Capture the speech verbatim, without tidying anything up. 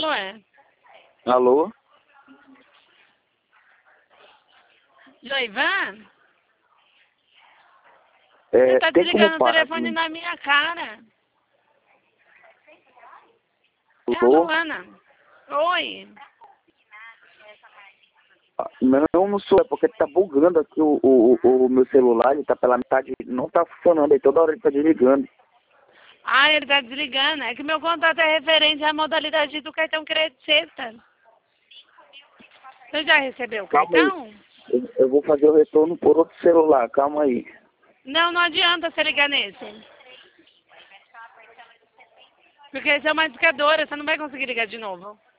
Alô, é? Alô? Joivan? É, Você tá tem desligando como o parar telefone de... na minha cara. É a Alô? Luana. Oi. Não, não sou, é porque tá bugando aqui o, o, o, o meu celular, ele tá pela metade, não tá funcionando, aí toda hora ele tá desligando. Ah, ele tá desligando. É que meu contato é referente à modalidade do cartão crédito sexta. Você já recebeu o Calma aí, cartão? eu, eu vou fazer o retorno por outro celular, calma aí. Não, não adianta você ligar nesse. Porque esse é uma discadora, você não vai conseguir ligar de novo.